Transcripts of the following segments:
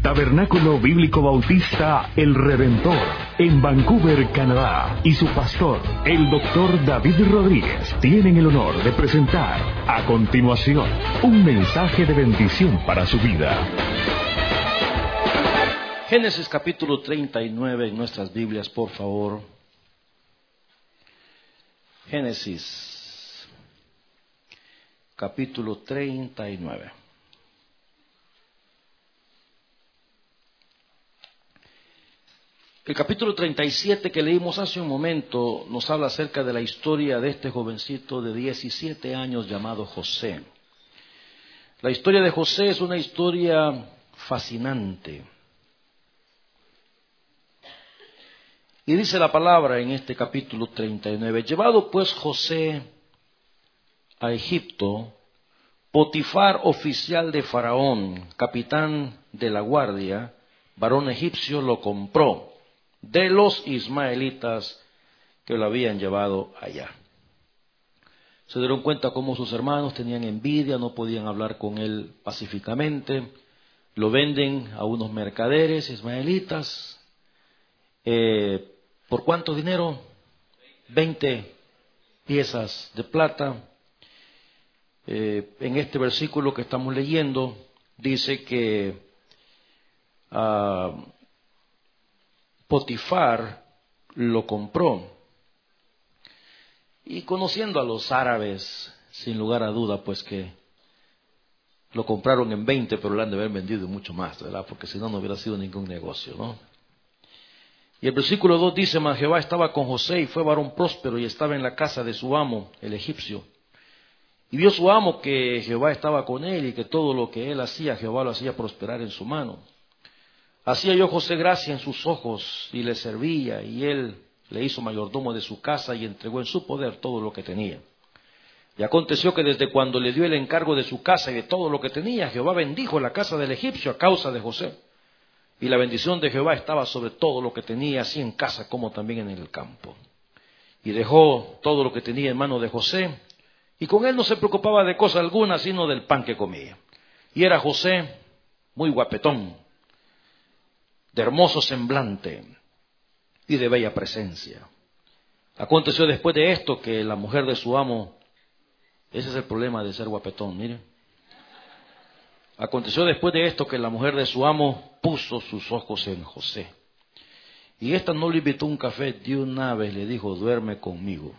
Tabernáculo Bíblico Bautista El Redentor, en Vancouver, Canadá, y su pastor, el Dr. David Rodríguez, tienen el honor de presentar a continuación un mensaje de bendición para su vida. Génesis capítulo 39 en nuestras Biblias, por favor. Génesis capítulo 39. El capítulo 37 que leímos hace un momento nos habla acerca de la historia de este jovencito de 17 años llamado José. La historia de José es una historia fascinante. Y dice la palabra en este capítulo 39, llevado pues José a Egipto, Potifar, oficial de Faraón, capitán de la guardia, varón egipcio, lo compró de los ismaelitas que lo habían llevado allá. Se dieron cuenta cómo sus hermanos tenían envidia, no podían hablar con él pacíficamente, lo venden a unos mercaderes ismaelitas. ¿Por cuánto dinero? 20 piezas de plata. En este versículo que estamos leyendo dice que Potifar lo compró. Y conociendo a los árabes, sin lugar a duda, pues que lo compraron en 20, pero lo han de haber vendido mucho más, ¿verdad? Porque si no, no hubiera sido ningún negocio, ¿no? Y el versículo 2 dice, mas Jehová estaba con José y fue varón próspero y estaba en la casa de su amo, el egipcio. Y vio su amo que Jehová estaba con él y que todo lo que él hacía, Jehová lo hacía prosperar en su mano. Hacía yo José gracia en sus ojos y le servía, y él le hizo mayordomo de su casa y entregó en su poder todo lo que tenía. Y aconteció que desde cuando le dio el encargo de su casa y de todo lo que tenía, Jehová bendijo la casa del egipcio a causa de José. Y la bendición de Jehová estaba sobre todo lo que tenía, así en casa como también en el campo. Y dejó todo lo que tenía en mano de José, y con él no se preocupaba de cosa alguna, sino del pan que comía. Y era José muy guapetón, de hermoso semblante y de bella presencia. Aconteció después de esto que la mujer de su amo, ese es el problema de ser guapetón, miren. Aconteció después de esto que la mujer de su amo puso sus ojos en José. Y esta no le invitó un café, de una vez le dijo, duerme conmigo.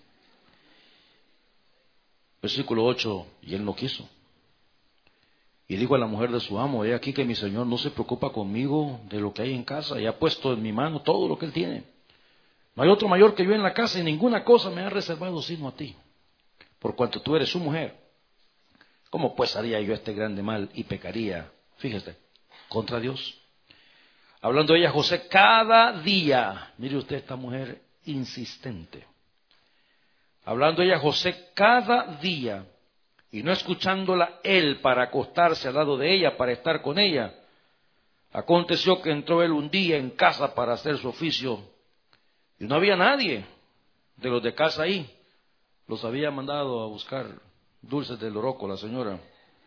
Versículo 8, y él no quiso. Y dijo a la mujer de su amo, he aquí que mi señor no se preocupa conmigo de lo que hay en casa, y ha puesto en mi mano todo lo que él tiene. No hay otro mayor que yo en la casa, y ninguna cosa me ha reservado sino a ti, por cuanto tú eres su mujer. ¿Cómo pues haría yo este grande mal y pecaría, fíjese, contra Dios? Hablando ella, José, cada día, mire usted esta mujer insistente. Hablando ella, José, cada día, y no escuchándola él para acostarse al lado de ella, para estar con ella. Aconteció que entró él un día en casa para hacer su oficio, y no había nadie de los de casa ahí. Los había mandado a buscar dulces del oroco la señora.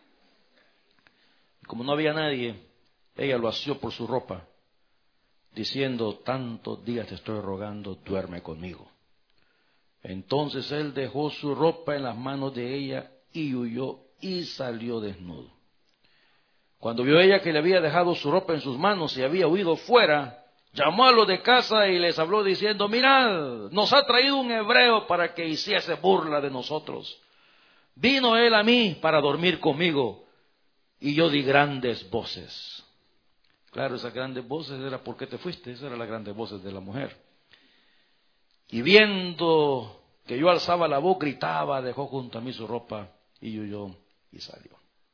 Y como no había nadie, ella lo asió por su ropa, diciendo, tantos días te estoy rogando, duerme conmigo. Entonces él dejó su ropa en las manos de ella y huyó y salió desnudo. Cuando vio ella que le había dejado su ropa en sus manos y había huido fuera, llamó a los de casa y les habló diciendo, mirad, nos ha traído un hebreo para que hiciese burla de nosotros. Vino él a mí para dormir conmigo y yo di grandes voces. Claro, esas grandes voces era ¿por qué te fuiste? Esas eran las grandes voces de la mujer. Y viendo que yo alzaba la voz, gritaba, dejó junto a mí su ropa y huyó y salió.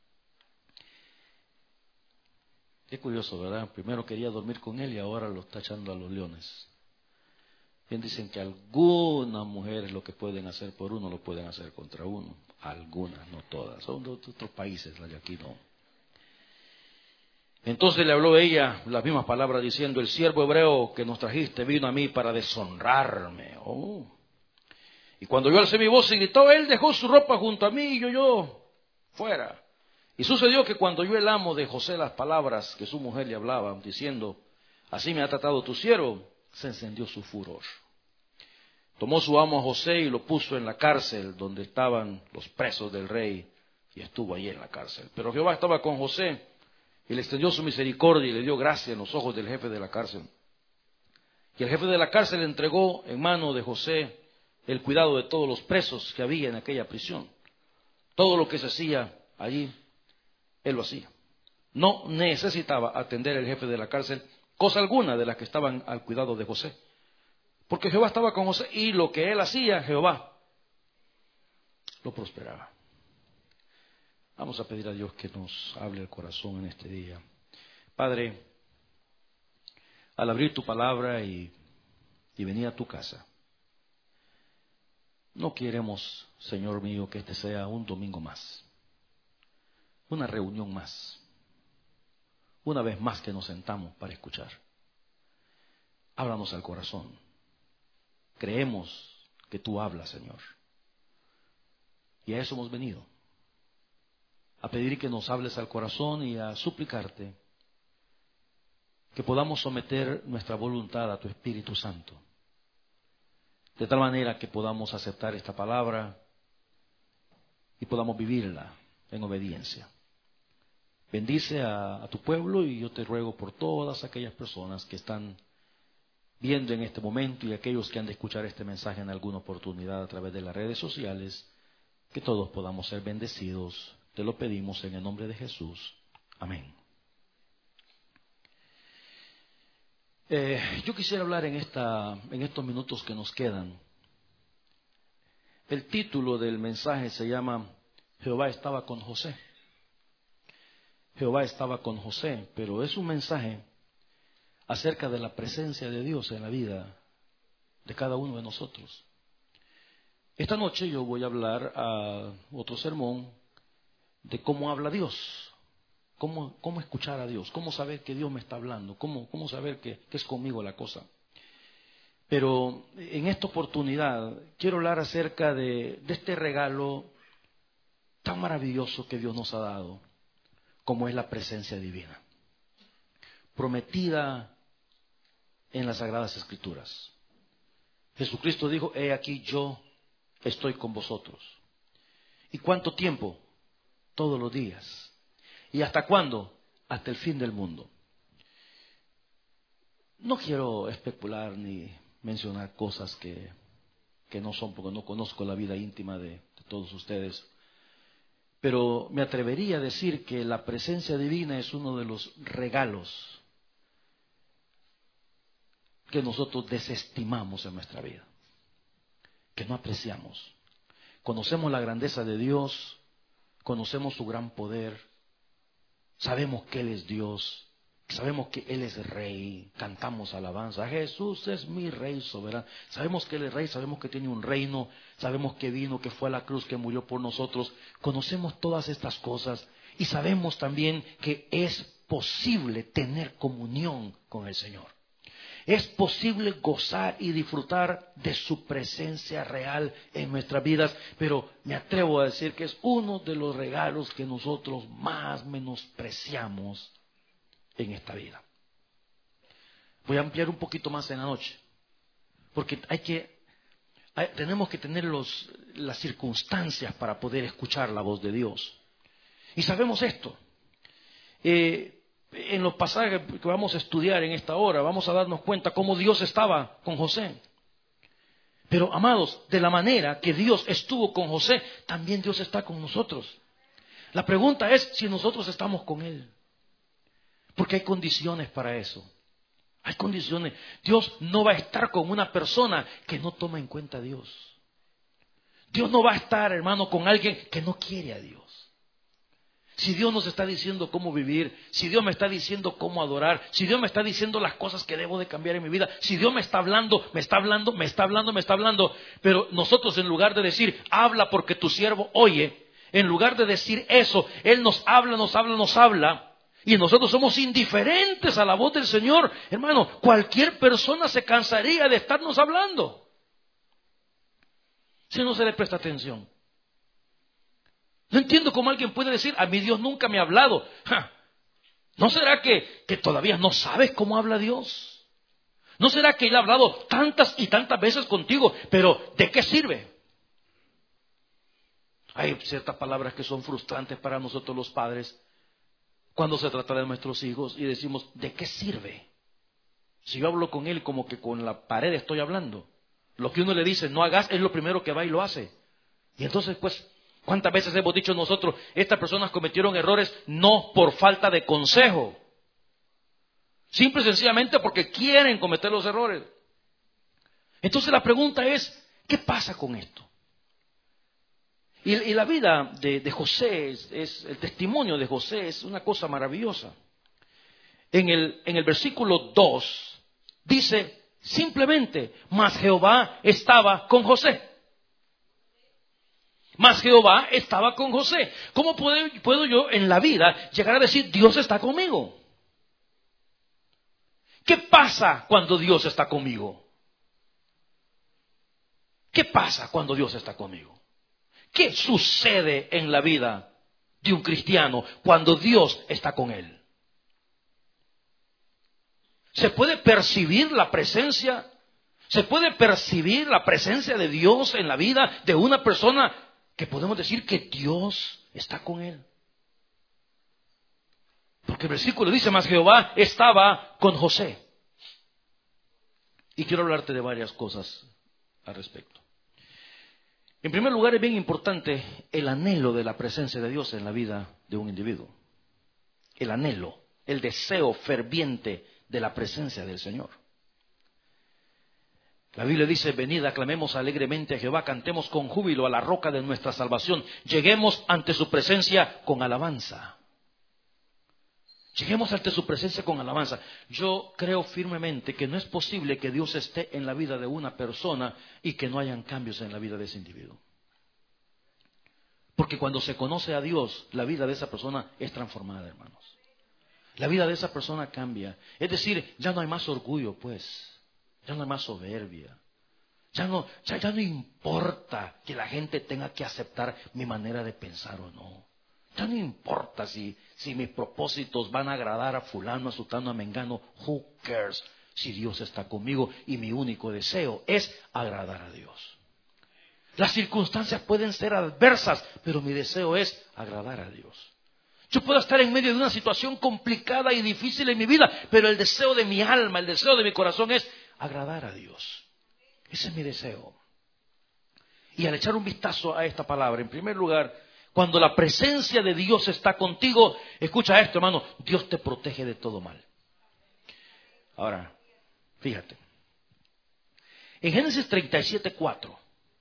Qué curioso, ¿verdad? Primero quería dormir con él y ahora lo está echando a los leones. Bien dicen que algunas mujeres lo que pueden hacer por uno lo pueden hacer contra uno. Algunas, no todas. Son de otros países, las de aquí no. Entonces le habló ella las mismas palabras diciendo, el siervo hebreo que nos trajiste vino a mí para deshonrarme. Y cuando yo alcé mi voz y gritó, él dejó su ropa junto a mí y yo fuera. Y sucedió que cuando oyó el amo de José las palabras que su mujer le hablaba, diciendo, así me ha tratado tu siervo, se encendió su furor. Tomó su amo a José y lo puso en la cárcel donde estaban los presos del rey, y estuvo allí en la cárcel. Pero Jehová estaba con José y le extendió su misericordia y le dio gracia en los ojos del jefe de la cárcel. Y el jefe de la cárcel entregó en mano de José el cuidado de todos los presos que había en aquella prisión. Todo lo que se hacía allí, él lo hacía. No necesitaba atender el jefe de la cárcel cosa alguna de las que estaban al cuidado de José. Porque Jehová estaba con José y lo que él hacía, Jehová lo prosperaba. Vamos a pedir a Dios que nos hable el corazón en este día. Padre, al abrir tu palabra y venir a tu casa, no queremos, Señor mío, que este sea un domingo más, una reunión más, una vez más que nos sentamos para escuchar. Háblanos al corazón. Creemos que tú hablas, Señor. Y a eso hemos venido, a pedir que nos hables al corazón y a suplicarte que podamos someter nuestra voluntad a tu Espíritu Santo, de tal manera que podamos aceptar esta palabra y podamos vivirla en obediencia. Bendice a tu pueblo y yo te ruego por todas aquellas personas que están viendo en este momento y aquellos que han de escuchar este mensaje en alguna oportunidad a través de las redes sociales, que todos podamos ser bendecidos. Te lo pedimos en el nombre de Jesús. Amén. Yo quisiera hablar en estos minutos que nos quedan. El título del mensaje se llama Jehová estaba con José. Jehová estaba con José, pero es un mensaje acerca de la presencia de Dios en la vida de cada uno de nosotros. Esta noche yo voy a hablar a otro sermón de cómo habla Dios, cómo escuchar a Dios, cómo saber que Dios me está hablando, cómo saber que es conmigo la cosa. Pero en esta oportunidad quiero hablar acerca de este regalo tan maravilloso que Dios nos ha dado, como es la presencia divina, prometida en las Sagradas Escrituras. Jesucristo dijo, he aquí yo estoy con vosotros. ¿Y cuánto tiempo? Todos los días. ¿Y hasta cuándo? Hasta el fin del mundo. No quiero especular ni mencionar cosas que no son, porque no conozco la vida íntima de todos ustedes. Pero me atrevería a decir que la presencia divina es uno de los regalos que nosotros desestimamos en nuestra vida, que no apreciamos. Conocemos la grandeza de Dios, conocemos su gran poder, sabemos que Él es Dios, sabemos que Él es Rey, cantamos alabanza, Jesús es mi Rey soberano. Sabemos que Él es Rey, sabemos que tiene un reino, sabemos que vino, que fue a la cruz, que murió por nosotros. Conocemos todas estas cosas y sabemos también que es posible tener comunión con el Señor. Es posible gozar y disfrutar de su presencia real en nuestras vidas, pero me atrevo a decir que es uno de los regalos que nosotros más menospreciamos en esta vida. Voy a ampliar un poquito más en la noche, porque tenemos que tener las circunstancias para poder escuchar la voz de Dios. Y sabemos esto. En los pasajes que vamos a estudiar en esta hora, vamos a darnos cuenta cómo Dios estaba con José. Pero, amados, de la manera que Dios estuvo con José, también Dios está con nosotros. La pregunta es si nosotros estamos con Él. Porque hay condiciones para eso. Hay condiciones. Dios no va a estar con una persona que no toma en cuenta a Dios. Dios no va a estar, hermano, con alguien que no quiere a Dios. Si Dios nos está diciendo cómo vivir, si Dios me está diciendo cómo adorar, si Dios me está diciendo las cosas que debo de cambiar en mi vida, si Dios me está hablando, pero nosotros en lugar de decir, habla porque tu siervo oye, en lugar de decir eso, Él nos habla, y nosotros somos indiferentes a la voz del Señor. Hermano, cualquier persona se cansaría de estarnos hablando si no se le presta atención. No entiendo cómo alguien puede decir, a mí Dios nunca me ha hablado. ¿No será que todavía no sabes cómo habla Dios? ¿No será que Él ha hablado tantas y tantas veces contigo? Pero ¿de qué sirve? Hay ciertas palabras que son frustrantes para nosotros los padres cuando se trata de nuestros hijos y decimos, ¿de qué sirve? Si yo hablo con él como que con la pared estoy hablando. Lo que uno le dice, no hagas, es lo primero que va y lo hace. Y entonces, pues, ¿cuántas veces hemos dicho nosotros, estas personas cometieron errores no por falta de consejo? Simple y sencillamente porque quieren cometer los errores. Entonces la pregunta es, ¿qué pasa con esto? Y la vida de José, el testimonio de José es una cosa maravillosa. En el versículo 2 dice simplemente, mas Jehová estaba con José. Mas Jehová estaba con José. ¿Cómo puedo yo en la vida llegar a decir Dios está conmigo? ¿Qué pasa cuando Dios está conmigo? ¿Qué pasa cuando Dios está conmigo? ¿Qué sucede en la vida de un cristiano cuando Dios está con él? ¿Se puede percibir la presencia? ¿Se puede percibir la presencia de Dios en la vida de una persona que podemos decir que Dios está con él? Porque el versículo dice, mas Jehová estaba con José. Y quiero hablarte de varias cosas al respecto. En primer lugar, es bien importante el anhelo de la presencia de Dios en la vida de un individuo. El anhelo, el deseo ferviente de la presencia del Señor. La Biblia dice, venid, aclamemos alegremente a Jehová, cantemos con júbilo a la roca de nuestra salvación. Lleguemos ante su presencia con alabanza. Lleguemos ante su presencia con alabanza. Yo creo firmemente que no es posible que Dios esté en la vida de una persona y que no hayan cambios en la vida de ese individuo. Porque cuando se conoce a Dios, la vida de esa persona es transformada, hermanos. La vida de esa persona cambia. Es decir, ya no hay más orgullo, pues. Ya no hay más soberbia. Ya no importa que la gente tenga que aceptar mi manera de pensar o no. Ya no importa si mis propósitos van a agradar a fulano, a sutano, a mengano. Who cares si Dios está conmigo? Y mi único deseo es agradar a Dios. Las circunstancias pueden ser adversas, pero mi deseo es agradar a Dios. Yo puedo estar en medio de una situación complicada y difícil en mi vida, pero el deseo de mi alma, el deseo de mi corazón es agradar a Dios. Ese es mi deseo. Y al echar un vistazo a esta palabra, en primer lugar, cuando la presencia de Dios está contigo, escucha esto, hermano, Dios te protege de todo mal. Ahora, fíjate. En Génesis 37:4,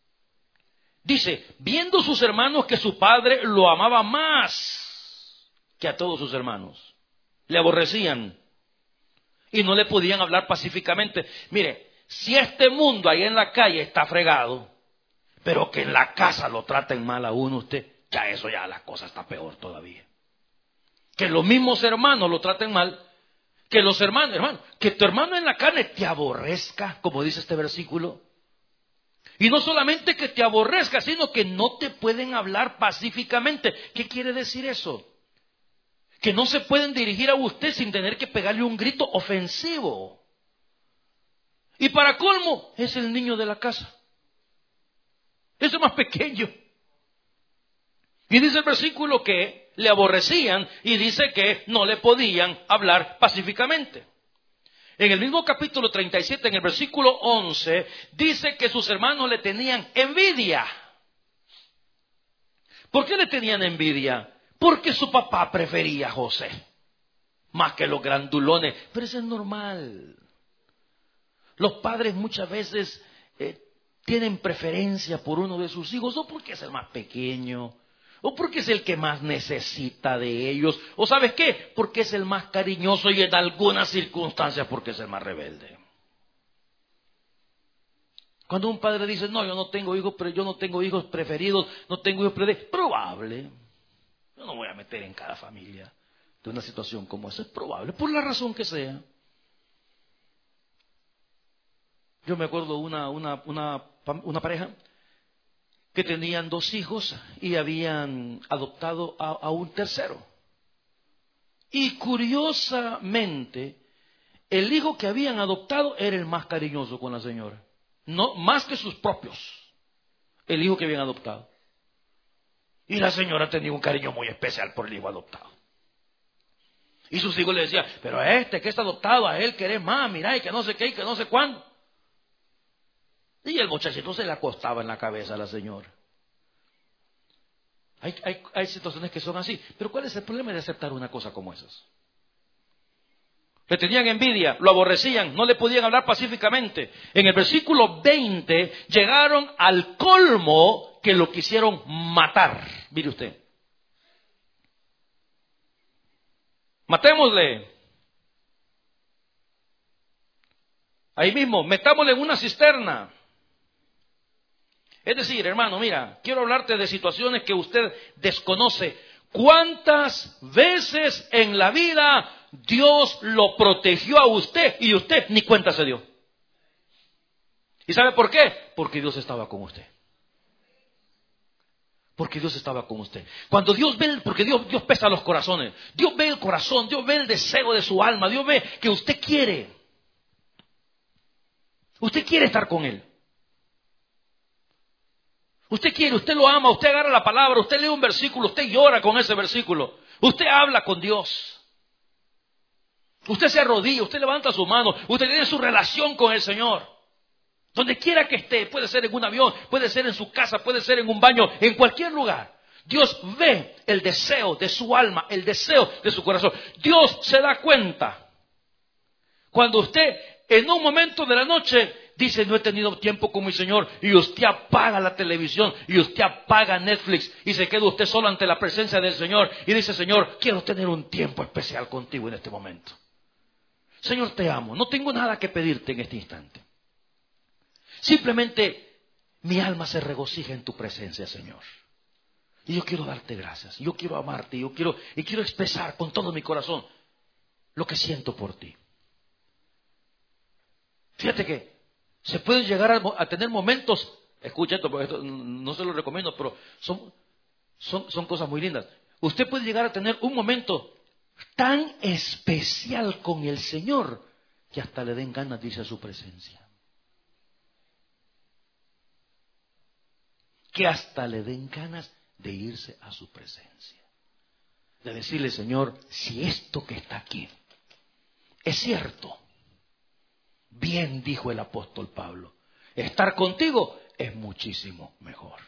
dice, viendo sus hermanos que su padre lo amaba más que a todos sus hermanos, le aborrecían y no le podían hablar pacíficamente. Mire, si este mundo ahí en la calle está fregado, pero que en la casa lo traten mal a uno, ya la cosa está peor todavía. Que los mismos hermanos lo traten mal, que los hermanos, que tu hermano en la carne te aborrezca, como dice este versículo. Y no solamente que te aborrezca, sino que no te pueden hablar pacíficamente. ¿Qué quiere decir eso? Que no se pueden dirigir a usted sin tener que pegarle un grito ofensivo. Y para colmo, es el niño de la casa. Es el más pequeño. Y dice el versículo que le aborrecían y dice que no le podían hablar pacíficamente. En el mismo capítulo 37, en el versículo 11, dice que sus hermanos le tenían envidia. ¿Por qué le tenían envidia? Porque su papá prefería a José más que los grandulones. Pero eso es normal. Los padres muchas veces tienen preferencia por uno de sus hijos, o porque es el más pequeño, o porque es el que más necesita de ellos, o ¿sabes qué? Porque es el más cariñoso y en algunas circunstancias porque es el más rebelde. Cuando un padre dice, no, yo no tengo hijos, pero yo no tengo hijos preferidos, no tengo hijos preferidos, probable. Yo no voy a meter en cada familia de una situación como esa, es probable, por la razón que sea. Yo me acuerdo una pareja que tenían 2 hijos y habían adoptado a un tercero. Y curiosamente, el hijo que habían adoptado era el más cariñoso con la señora. No, más que sus propios. El hijo que habían adoptado. Y la señora tenía un cariño muy especial por el hijo adoptado. Y sus hijos le decían, pero a este que está adoptado, a él querés más, mirá, y que no sé qué, y que no sé cuándo. Y el muchachito se le acostaba en la cabeza a la señora. Hay situaciones que son así. Pero ¿cuál es el problema de aceptar una cosa como esas? Le tenían envidia, lo aborrecían, no le podían hablar pacíficamente. En el versículo 20 llegaron al colmo que lo quisieron matar. Mire usted. Matémosle. Ahí mismo, metámosle en una cisterna. Es decir, hermano, mira, quiero hablarte de situaciones que usted desconoce. ¿Cuántas veces en la vida Dios lo protegió a usted y usted ni cuenta se dio? ¿Y sabe por qué? Porque Dios estaba con usted. Porque Dios estaba con usted. Cuando Dios ve, porque Dios pesa los corazones. Dios ve el corazón, Dios ve el deseo de su alma. Dios ve que usted quiere. Usted quiere estar con Él. Usted quiere, usted lo ama, usted agarra la palabra, usted lee un versículo, usted llora con ese versículo. Usted habla con Dios. Usted se arrodilla, usted levanta su mano, usted tiene su relación con el Señor. Donde quiera que esté, puede ser en un avión, puede ser en su casa, puede ser en un baño, en cualquier lugar. Dios ve el deseo de su alma, el deseo de su corazón. Dios se da cuenta cuando usted en un momento de la noche dice, no he tenido tiempo con mi Señor, y usted apaga la televisión, y usted apaga Netflix, y se queda usted solo ante la presencia del Señor, y dice, Señor, quiero tener un tiempo especial contigo en este momento. Señor, te amo, no tengo nada que pedirte en este instante. Simplemente mi alma se regocija en tu presencia, Señor. Y yo quiero darte gracias, yo quiero amarte, yo quiero expresar con todo mi corazón lo que siento por ti. Fíjate que se puede llegar a tener momentos, escucha esto, porque esto no se lo recomiendo, pero son cosas muy lindas. Usted puede llegar a tener un momento tan especial con el Señor que hasta le den ganas de irse a su presencia. Que hasta le den ganas de irse a su presencia. De decirle, Señor, si esto que está aquí es cierto, bien dijo el apóstol Pablo, estar contigo es muchísimo mejor.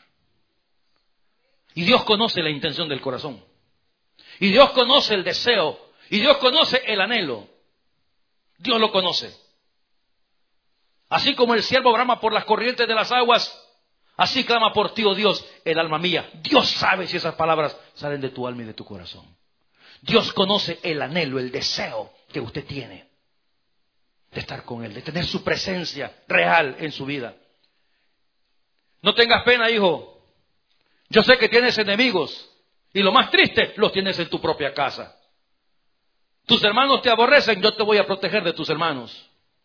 Y Dios conoce la intención del corazón. Y Dios conoce el deseo. Y Dios conoce el anhelo. Dios lo conoce. Así como el siervo brama por las corrientes de las aguas, así clama por ti, oh Dios, el alma mía. Dios sabe si esas palabras salen de tu alma y de tu corazón. Dios conoce el anhelo, el deseo que usted tiene de estar con Él, de tener su presencia real en su vida. No tengas pena, hijo. Yo sé que tienes enemigos y lo más triste, los tienes en tu propia casa. Tus hermanos te aborrecen, yo te voy a proteger de tus hermanos.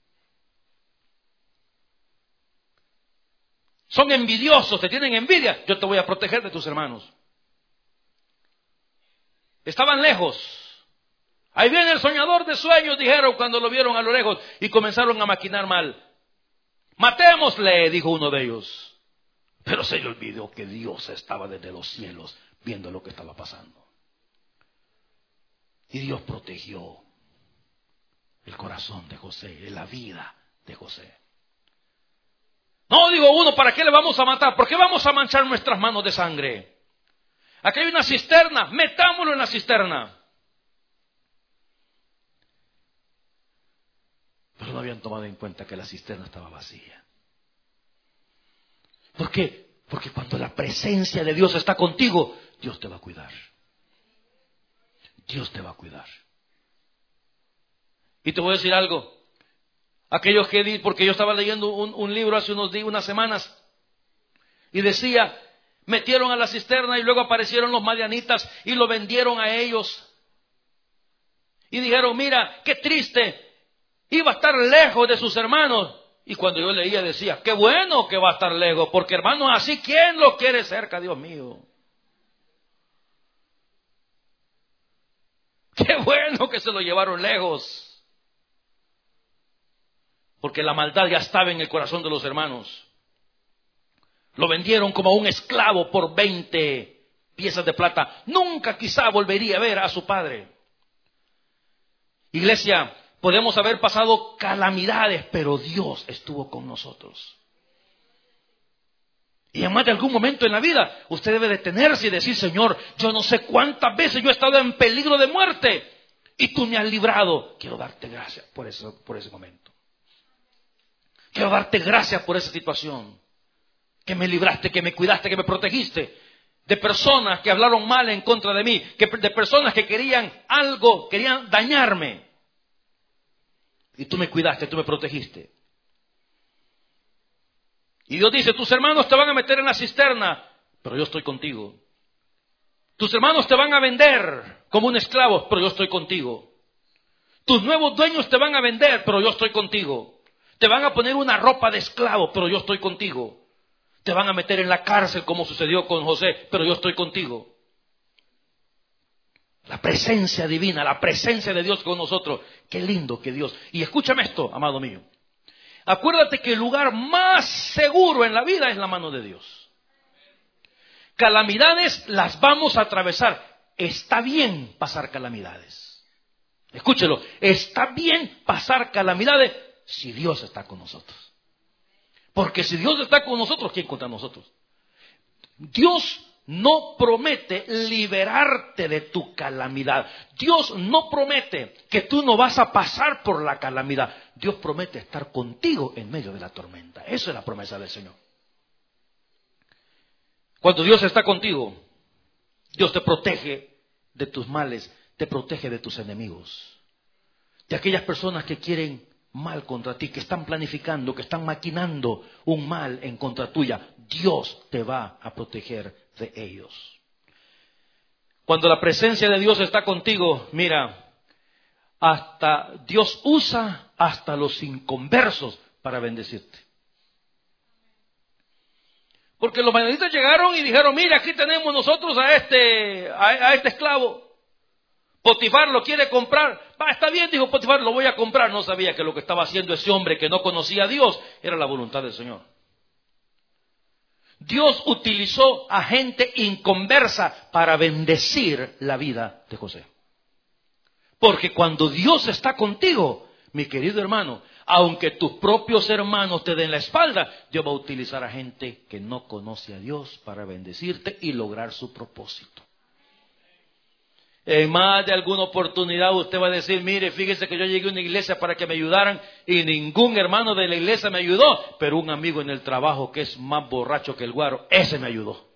Son envidiosos, te tienen envidia, yo te voy a proteger de tus hermanos. Estaban lejos. Ahí viene el soñador de sueños, dijeron cuando lo vieron a lo lejos y comenzaron a maquinar mal. Matémosle, dijo uno de ellos. Pero se le olvidó que Dios estaba desde los cielos viendo lo que estaba pasando. Y Dios protegió el corazón de José, la vida de José. No, digo uno, ¿para qué le vamos a matar? ¿Por qué vamos a manchar nuestras manos de sangre? Aquí hay una cisterna, metámoslo en la cisterna. Pero no habían tomado en cuenta que la cisterna estaba vacía. ¿Por qué? Porque cuando la presencia de Dios está contigo, Dios te va a cuidar. Dios te va a cuidar. Y te voy a decir algo. Aquellos que, porque yo estaba leyendo un libro hace unas semanas, y decía, metieron a la cisterna y luego aparecieron los madianitas y lo vendieron a ellos. Y dijeron, mira, qué triste, iba a estar lejos de sus hermanos Y cuando yo leía decía, qué bueno que va a estar lejos, porque hermano, así, ¿quién lo quiere cerca, Dios mío? Qué bueno que se lo llevaron lejos, porque la maldad ya estaba en el corazón de los hermanos. Lo vendieron como un esclavo por 20 piezas de plata. Nunca quizá volvería a ver a su padre. Iglesia, podemos haber pasado calamidades, pero Dios estuvo con nosotros. Y además de algún momento en la vida, usted debe detenerse y decir, Señor, yo no sé cuántas veces yo he estado en peligro de muerte y tú me has librado. Quiero darte gracias por ese momento. Quiero darte gracias por esa situación. Que me libraste, que me cuidaste, que me protegiste. De personas que hablaron mal en contra de mí, de personas que querían algo, querían dañarme. Y tú me cuidaste, tú me protegiste. Y Dios dice, tus hermanos te van a meter en la cisterna, pero yo estoy contigo. Tus hermanos te van a vender como un esclavo, pero yo estoy contigo. Tus nuevos dueños te van a vender, pero yo estoy contigo. Te van a poner una ropa de esclavo, pero yo estoy contigo. Te van a meter en la cárcel como sucedió con José, pero yo estoy contigo. La presencia divina, la presencia de Dios con nosotros. Qué lindo que Dios. Y escúchame esto, amado mío. Acuérdate que el lugar más seguro en la vida es la mano de Dios. Calamidades las vamos a atravesar. Está bien pasar calamidades. Escúchelo, está bien pasar calamidades si Dios está con nosotros. Porque si Dios está con nosotros, ¿quién contra nosotros? Dios no promete liberarte de tu calamidad. Dios no promete que tú no vas a pasar por la calamidad. Dios promete estar contigo en medio de la tormenta. Esa es la promesa del Señor. Cuando Dios está contigo, Dios te protege de tus males, te protege de tus enemigos, de aquellas personas que quieren mal contra ti, que están planificando, que están maquinando un mal en contra tuya. Dios te va a proteger de ellos. Cuando la presencia de Dios está contigo, mira, hasta Dios usa hasta los inconversos para bendecirte. Porque los madianitas llegaron y dijeron, mira, aquí tenemos nosotros a este esclavo. Potifar lo quiere comprar. Está bien, dijo Potifar, lo voy a comprar. No sabía que lo que estaba haciendo ese hombre que no conocía a Dios era la voluntad del Señor. Dios utilizó a gente inconversa para bendecir la vida de José. Porque cuando Dios está contigo, mi querido hermano, aunque tus propios hermanos te den la espalda, Dios va a utilizar a gente que no conoce a Dios para bendecirte y lograr su propósito. En más de alguna oportunidad usted va a decir, mire, fíjese que yo llegué a una iglesia para que me ayudaran y ningún hermano de la iglesia me ayudó, pero un amigo en el trabajo que es más borracho que el guaro, ese me ayudó.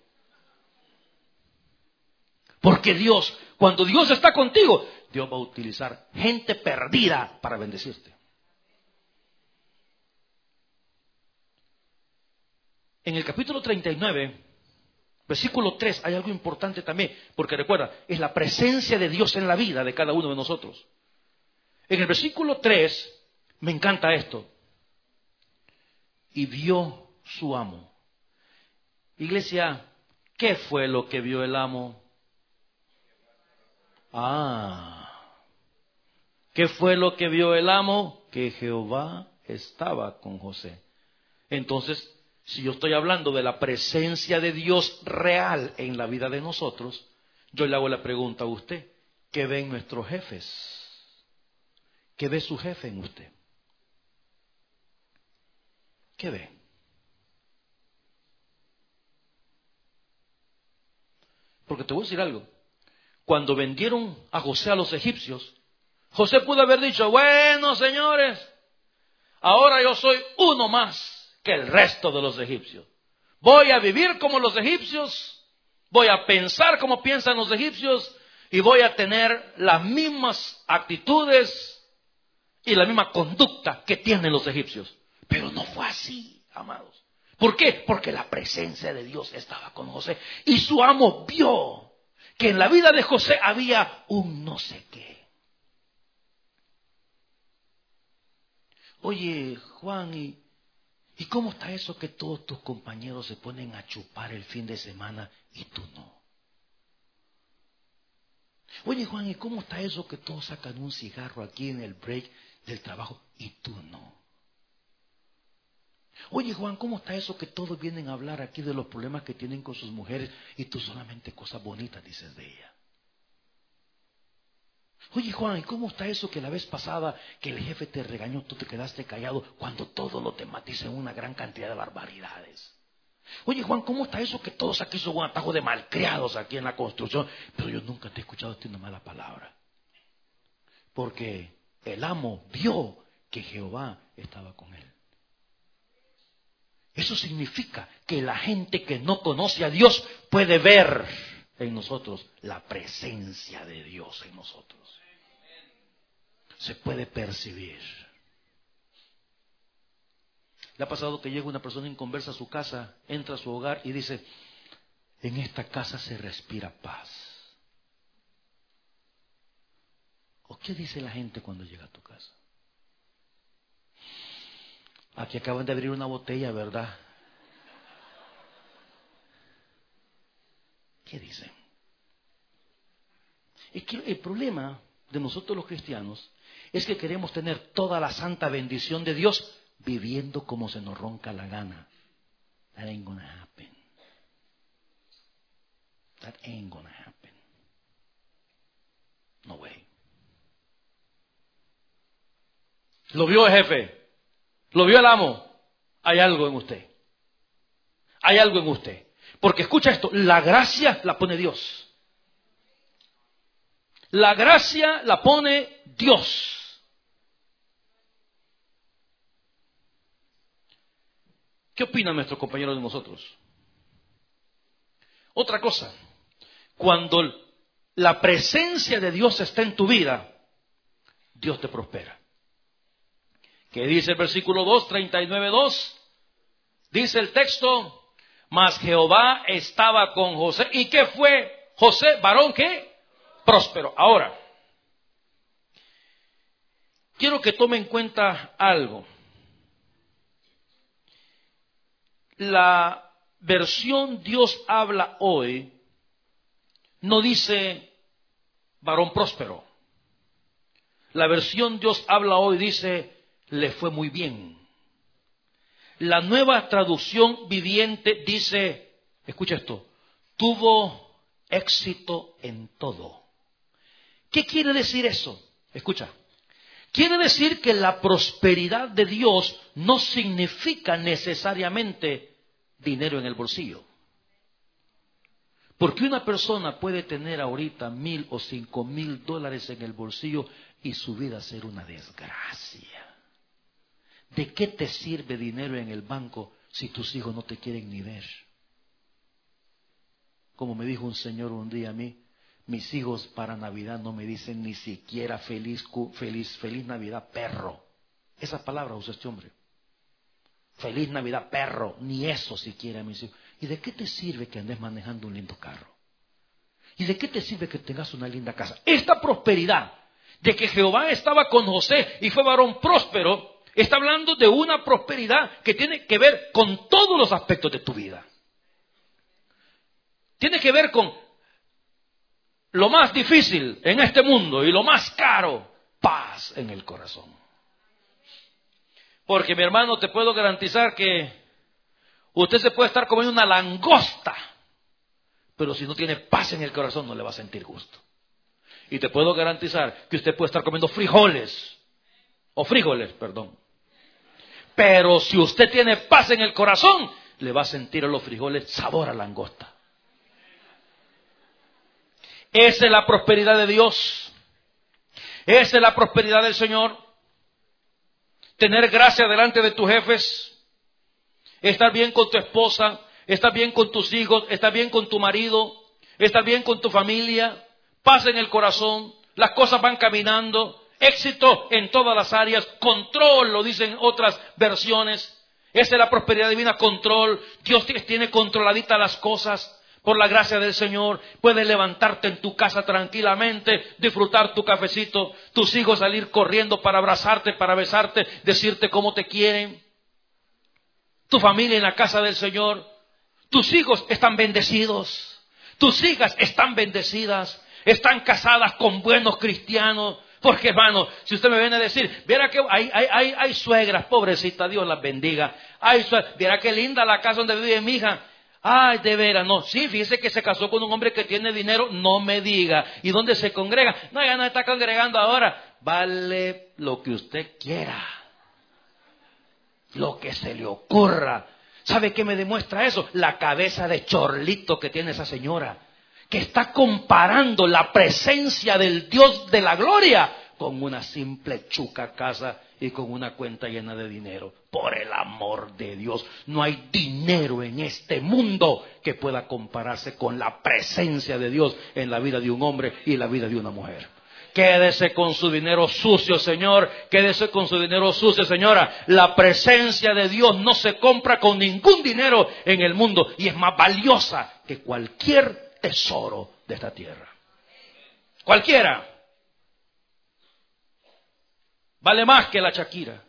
Porque Dios, cuando Dios está contigo, Dios va a utilizar gente perdida para bendecirte. En el capítulo 39, versículo 3, hay algo importante también, porque recuerda, es la presencia de Dios en la vida de cada uno de nosotros. En el versículo 3, me encanta esto. Y vio su amo. Iglesia, ¿qué fue lo que vio el amo? ¿Qué fue lo que vio el amo? Que Jehová estaba con José. Entonces, si yo estoy hablando de la presencia de Dios real en la vida de nosotros, yo le hago la pregunta a usted, ¿qué ven nuestros jefes? ¿Qué ve su jefe en usted? ¿Qué ve? Porque te voy a decir algo. Cuando vendieron a José a los egipcios, José pudo haber dicho, bueno, señores, ahora yo soy uno más que el resto de los egipcios. Voy a vivir como los egipcios, voy a pensar como piensan los egipcios y voy a tener las mismas actitudes y la misma conducta que tienen los egipcios. Pero no fue así, amados. ¿Por qué? Porque la presencia de Dios estaba con José y su amo vio que en la vida de José había un no sé qué. Oye, Juan, ¿Y cómo está eso que todos tus compañeros se ponen a chupar el fin de semana y tú no? Oye, Juan, ¿y cómo está eso que todos sacan un cigarro aquí en el break del trabajo y tú no? Oye, Juan, ¿cómo está eso que todos vienen a hablar aquí de los problemas que tienen con sus mujeres y tú solamente cosas bonitas dices de ella? Oye, Juan, ¿y cómo está eso que la vez pasada que el jefe te regañó, tú te quedaste callado cuando todos los demás dicen una gran cantidad de barbaridades? Oye, Juan, ¿cómo está eso que todos aquí son un atajo de malcriados aquí en la construcción? Pero yo nunca te he escuchado decir una mala palabra. Porque el amo vio que Jehová estaba con él. Eso significa que la gente que no conoce a Dios puede ver en nosotros la presencia de Dios en nosotros. Se puede percibir. Le ha pasado que llega una persona inconversa a su casa, entra a su hogar y dice: en esta casa se respira paz. ¿O qué dice la gente cuando llega a tu casa? Aquí acaban de abrir una botella, ¿verdad? ¿Qué dicen? Es que el problema de nosotros los cristianos es que queremos tener toda la santa bendición de Dios viviendo como se nos ronca la gana. That ain't gonna happen. That ain't gonna happen. No way. Lo vio el jefe. Lo vio el amo. Hay algo en usted. Hay algo en usted. Porque escucha esto, la gracia la pone Dios. La gracia la pone Dios. ¿Qué opinan nuestros compañeros de nosotros? Otra cosa, cuando la presencia de Dios está en tu vida, Dios te prospera. ¿Qué dice el versículo 2, 39:2? Dice el texto: mas Jehová estaba con José. ¿Y qué fue José? ¿Varón qué? Próspero. Ahora, quiero que tome en cuenta algo. La versión Dios habla hoy no dice varón próspero. La versión Dios habla hoy dice le fue muy bien. La nueva traducción viviente dice, escucha esto, tuvo éxito en todo. ¿Qué quiere decir eso? Escucha. Quiere decir que la prosperidad de Dios no significa necesariamente dinero en el bolsillo. Porque una persona puede tener ahorita $1,000 o $5,000 en el bolsillo y su vida ser una desgracia. ¿De qué te sirve dinero en el banco si tus hijos no te quieren ni ver? Como me dijo un señor un día a mí, mis hijos para Navidad no me dicen ni siquiera feliz Navidad, perro. Esas palabras usa este hombre. Feliz Navidad, perro. Ni eso siquiera, mis hijos. ¿Y de qué te sirve que andes manejando un lindo carro? ¿Y de qué te sirve que tengas una linda casa? Esta prosperidad de que Jehová estaba con José y fue varón próspero, está hablando de una prosperidad que tiene que ver con todos los aspectos de tu vida. Tiene que ver con lo más difícil en este mundo y lo más caro, paz en el corazón. Porque, mi hermano, te puedo garantizar que usted se puede estar comiendo una langosta, pero si no tiene paz en el corazón no le va a sentir gusto. Y te puedo garantizar que usted puede estar comiendo frijoles, pero si usted tiene paz en el corazón, le va a sentir a los frijoles sabor a langosta. Esa es la prosperidad de Dios. Esa es la prosperidad del Señor. Tener gracia delante de tus jefes. Estar bien con tu esposa. Estar bien con tus hijos. Estar bien con tu marido. Estar bien con tu familia. Paz en el corazón. Las cosas van caminando. Éxito en todas las áreas. Control, lo dicen otras versiones. Esa es la prosperidad divina, control. Dios tiene controladitas las cosas. Por la gracia del Señor, puedes levantarte en tu casa tranquilamente, disfrutar tu cafecito, tus hijos salir corriendo para abrazarte, para besarte, decirte cómo te quieren. tu familia en la casa del Señor. Tus hijos están bendecidos. Tus hijas están bendecidas. Están casadas con buenos cristianos. Porque, hermano, si usted me viene a decir, viera que hay suegras, pobrecita, Dios las bendiga. Viera qué linda la casa donde vive mi hija. Ay, de veras, no. Sí, fíjese que se casó con un hombre que tiene dinero, no me diga. ¿Y dónde se congrega? No, ya no está congregando ahora. Vale lo que usted quiera. Lo que se le ocurra. ¿Sabe qué me demuestra eso? La cabeza de chorlito que tiene esa señora, que está comparando la presencia del Dios de la gloria con una simple chuca casa y con una cuenta llena de dinero. Por el amor de Dios, no hay dinero en este mundo que pueda compararse con la presencia de Dios en la vida de un hombre y la vida de una mujer. Quédese con su dinero sucio, señor. Quédese con su dinero sucio, señora. La presencia de Dios no se compra con ningún dinero en el mundo y es más valiosa que cualquier tesoro de esta tierra. Cualquiera. Vale más que la Shakira.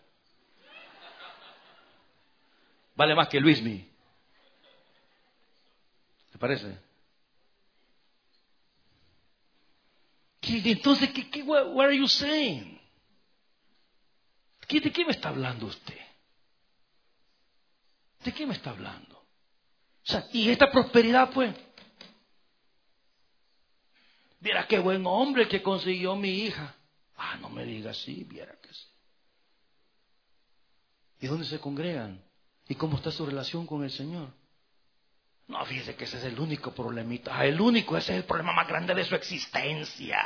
Vale más que Luismi. ¿Te parece? Entonces, what are you saying? ¿De qué me está hablando usted? ¿De qué me está hablando? O sea, y esta prosperidad, pues. Viera qué buen hombre que consiguió mi hija. Ah, no me diga así, viera que sí. ¿Y dónde se congregan? ¿Y cómo está su relación con el Señor? No, fíjese que ese es el único problemita. Ah, el único, ese es el problema más grande de su existencia.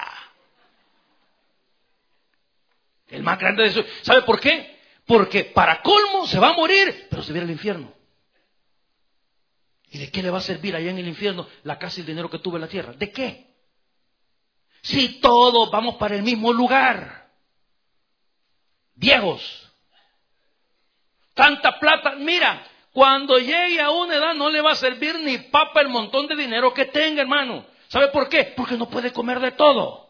El más grande de su... ¿Sabe por qué? Porque para colmo se va a morir, pero se va al infierno. ¿Y de qué le va a servir allá en el infierno la casa y el dinero que tuvo en la tierra? ¿De qué? Si todos vamos para el mismo lugar. Viejos. Tanta plata. Mira, cuando llegue a una edad no le va a servir ni papa el montón de dinero que tenga, hermano. ¿Sabe por qué? Porque no puede comer de todo.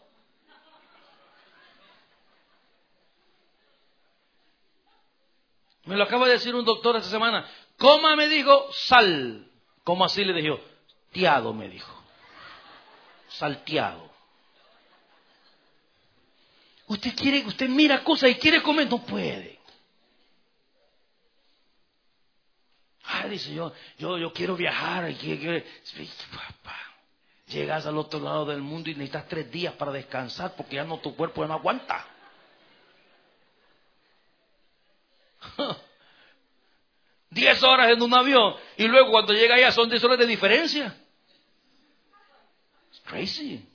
Me lo acaba de decir un doctor esta semana. Coma, me dijo, sal. ¿Cómo así le dijo? Tiado, me dijo. Salteado. Usted mira cosas y quiere comer, no puede. Ah, dice yo quiero viajar. Papá, llegas al otro lado del mundo y necesitas 3 días para descansar porque ya no, tu cuerpo ya no aguanta. 10 horas en un avión y luego cuando llega allá son 10 horas de diferencia. It's crazy.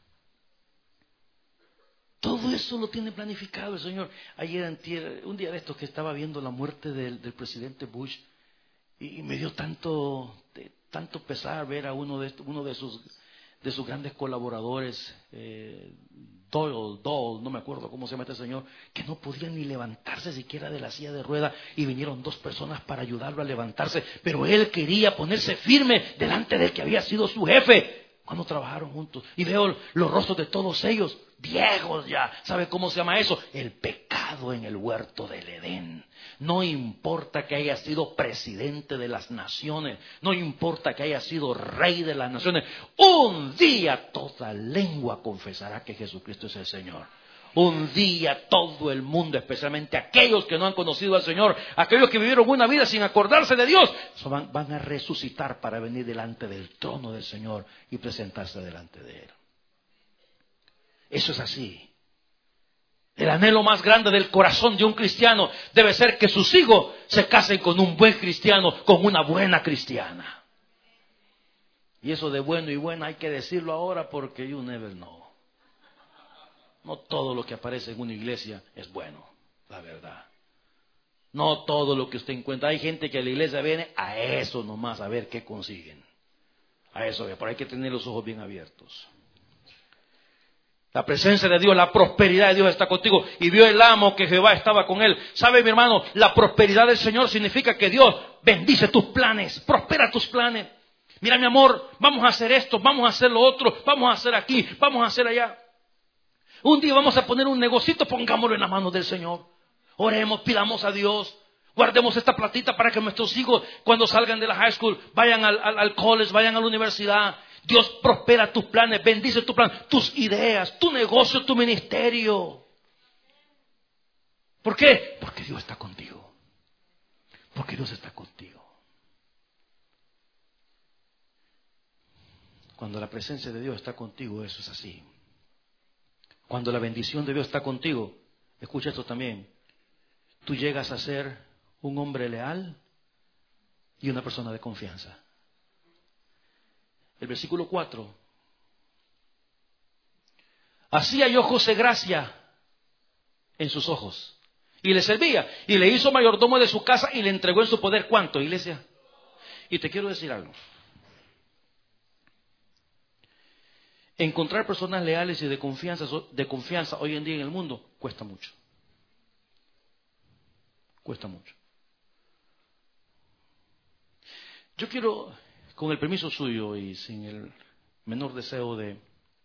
Todo eso lo tiene planificado el Señor. Un día de estos que estaba viendo la muerte del presidente Bush y me dio tanto pesar ver a uno de sus grandes colaboradores, Doyle, no me acuerdo cómo se llama este señor, que no podía ni levantarse siquiera de la silla de ruedas y vinieron 2 personas para ayudarlo a levantarse, pero él quería ponerse firme delante del que había sido su jefe cuando trabajaron juntos. Y veo los rostros de todos ellos, viejos ya. ¿Sabe cómo se llama eso? El pecado en el huerto del Edén. No importa que haya sido presidente de las naciones, no importa que haya sido rey de las naciones, un día toda lengua confesará que Jesucristo es el Señor. Un día todo el mundo, especialmente aquellos que no han conocido al Señor, aquellos que vivieron una vida sin acordarse de Dios, van a resucitar para venir delante del trono del Señor y presentarse delante de Él. Eso es así. El anhelo más grande del corazón de un cristiano debe ser que sus hijos se casen con un buen cristiano, con una buena cristiana. Y eso de bueno y buena hay que decirlo ahora porque you never know. No todo lo que aparece en una iglesia es bueno, la verdad. No todo lo que usted encuentra. Hay gente que a la iglesia viene a eso nomás, a ver qué consiguen. A eso, pero hay que tener los ojos bien abiertos. La presencia de Dios, la prosperidad de Dios está contigo. Y vio el amo que Jehová estaba con él. ¿Sabe, mi hermano? La prosperidad del Señor significa que Dios bendice tus planes, prospera tus planes. Mira, mi amor, vamos a hacer esto, vamos a hacer lo otro, vamos a hacer aquí, vamos a hacer allá. Un día vamos a poner un negocito, pongámoslo en las manos del Señor. Oremos, pidamos a Dios. Guardemos esta platita para que nuestros hijos, cuando salgan de la high school, vayan al college, vayan a la universidad. Dios prospera tus planes, bendice tu plan, tus ideas, tu negocio, tu ministerio. ¿Por qué? Porque Dios está contigo. Porque Dios está contigo. Cuando la presencia de Dios está contigo, eso es así. Cuando la bendición de Dios está contigo, escucha esto también, tú llegas a ser un hombre leal y una persona de confianza. El versículo 4. Así halló José gracia en sus ojos y le servía y le hizo mayordomo de su casa y le entregó en su poder. ¿Cuánto, iglesia? Y te quiero decir algo. Encontrar personas leales y de confianza hoy en día en el mundo cuesta mucho. Cuesta mucho. Yo quiero, con el permiso suyo y sin el menor deseo de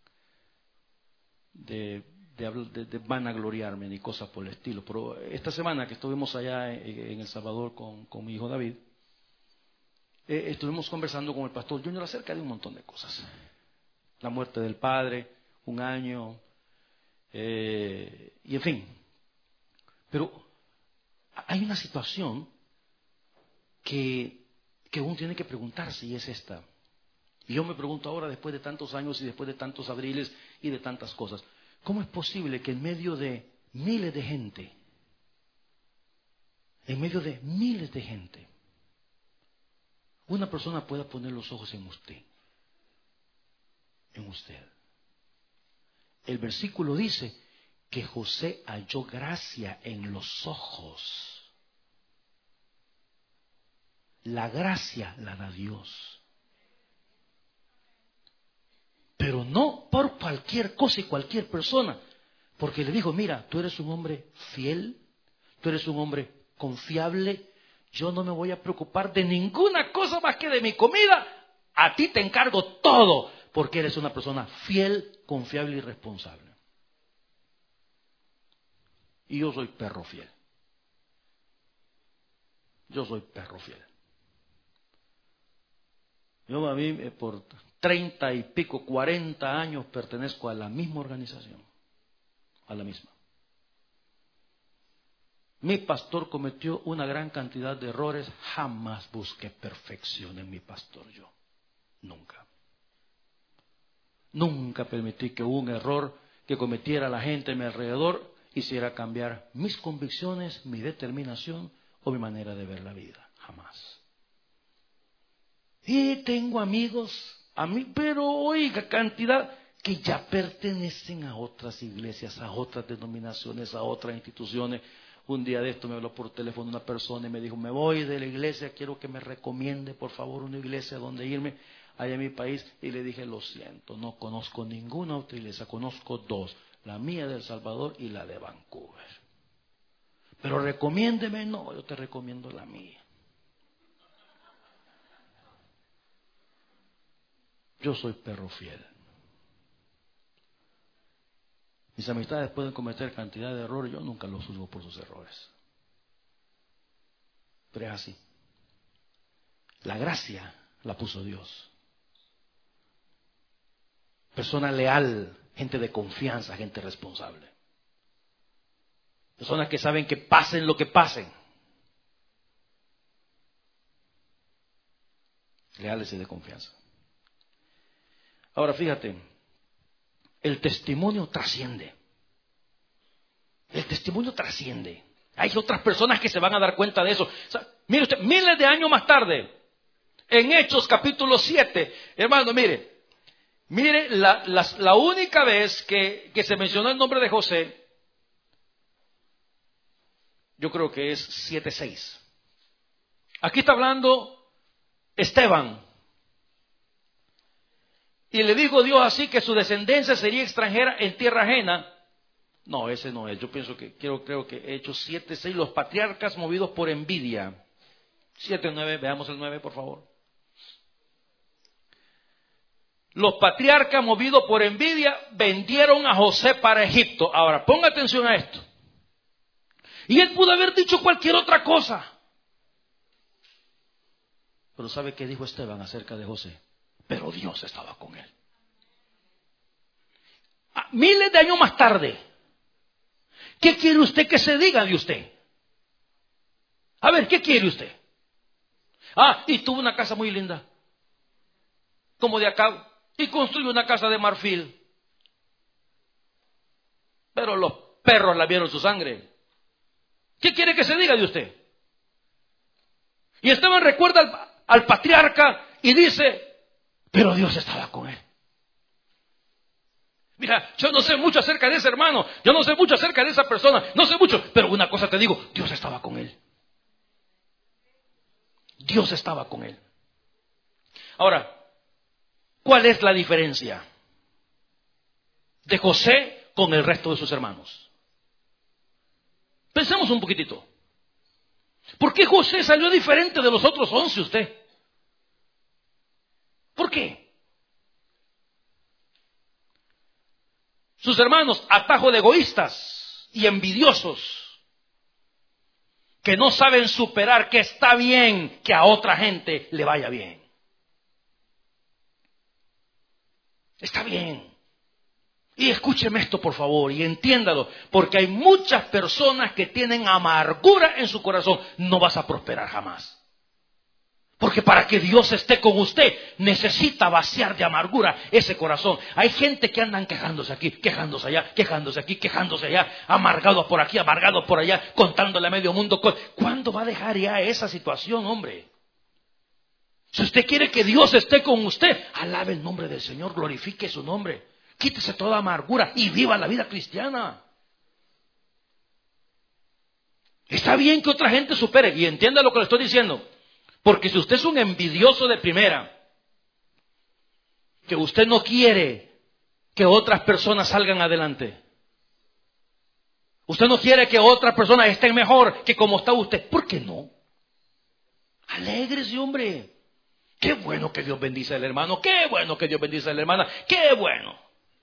vanagloriarme ni cosas por el estilo, pero esta semana que estuvimos allá en El Salvador con mi hijo David, estuvimos conversando con el pastor Junior acerca de un montón de cosas. La muerte del padre, 1 año, y en fin. Pero hay una situación que uno tiene que preguntarse y es esta. Y yo me pregunto ahora, después de tantos años y después de tantos abriles y de tantas cosas, ¿cómo es posible que en medio de miles de gente, una persona pueda poner los ojos en usted? En usted. El versículo dice que José halló gracia en los ojos. La gracia la da Dios. Pero no por cualquier cosa y cualquier persona. Porque le dijo, mira, tú eres un hombre fiel, tú eres un hombre confiable, yo no me voy a preocupar de ninguna cosa más que de mi comida. A ti te encargo todo, porque eres una persona fiel, confiable y responsable. Y yo soy perro fiel. Yo soy perro fiel. Yo a mí por 30 y pico, 40 años pertenezco a la misma organización. A la misma. Mi pastor cometió una gran cantidad de errores. Jamás busqué perfección en mi pastor yo. Nunca. Nunca permití que un error que cometiera la gente a mi alrededor hiciera cambiar mis convicciones, mi determinación o mi manera de ver la vida. Jamás. Y tengo amigos, pero oiga, cantidad que ya pertenecen a otras iglesias, a otras denominaciones, a otras instituciones. Un día de esto me habló por teléfono una persona y me dijo, me voy de la iglesia, quiero que me recomiende por favor una iglesia donde irme allá en mi país. Y le dije, lo siento, no conozco ninguna otra iglesia, conozco 2, la mía de El Salvador y la de Vancouver. Pero recomiéndeme, no, yo te recomiendo la mía. Yo soy perro fiel. Mis amistades pueden cometer cantidad de errores, yo nunca los juzgo por sus errores. Pero es así. La gracia la puso Dios. Persona leal, gente de confianza, gente responsable. Personas que saben que pasen lo que pasen. Leales y de confianza. Ahora fíjate, el testimonio trasciende. El testimonio trasciende. Hay otras personas que se van a dar cuenta de eso. O sea, mire usted, miles de años más tarde, en Hechos capítulo 7, hermano, mire la única vez que se mencionó el nombre de José, yo creo que es 7:6. Aquí está hablando Esteban. Y le dijo Dios así que su descendencia sería extranjera en tierra ajena. No, ese no es. Yo pienso que, creo que Hechos 7:6, los patriarcas movidos por envidia. 7:9, veamos el 9 por favor. Los patriarcas movidos por envidia vendieron a José para Egipto. Ahora, ponga atención a esto. Y él pudo haber dicho cualquier otra cosa. Pero ¿sabe qué dijo Esteban acerca de José? Pero Dios estaba con él. Miles de años más tarde, ¿qué quiere usted que se diga de usted? A ver, ¿qué quiere usted? Y tuvo una casa muy linda, como de acá, y construyó una casa de marfil. Pero los perros la vieron su sangre. ¿Qué quiere que se diga de usted? Y Esteban recuerda al patriarca y dice, pero Dios estaba con él. Mira, yo no sé mucho acerca de ese hermano, yo no sé mucho acerca de esa persona, no sé mucho, pero una cosa te digo, Dios estaba con él. Dios estaba con él. Ahora, ¿cuál es la diferencia de José con el resto de sus hermanos? Pensemos un poquitito. ¿Por qué José salió diferente de los otros 11 usted? ¿Por qué? Sus hermanos, atajo de egoístas y envidiosos, que no saben superar que está bien que a otra gente le vaya bien. Está bien. Y escúcheme esto, por favor, y entiéndalo, porque hay muchas personas que tienen amargura en su corazón. No vas a prosperar jamás. Porque para que Dios esté con usted, necesita vaciar de amargura ese corazón. Hay gente que andan quejándose aquí, quejándose allá, quejándose aquí, quejándose allá, amargados por aquí, amargados por allá, contándole a medio mundo. ¿Cuándo va a dejar ya esa situación, hombre? Si usted quiere que Dios esté con usted, alabe el nombre del Señor, glorifique su nombre. Quítese toda amargura y viva la vida cristiana. Está bien que otra gente supere, y entienda lo que le estoy diciendo. Porque si usted es un envidioso de primera, que usted no quiere que otras personas salgan adelante, usted no quiere que otras personas estén mejor que como está usted, ¿por qué no? Alégrese, hombre. Qué bueno que Dios bendice al hermano, qué bueno que Dios bendice a la hermana, qué bueno.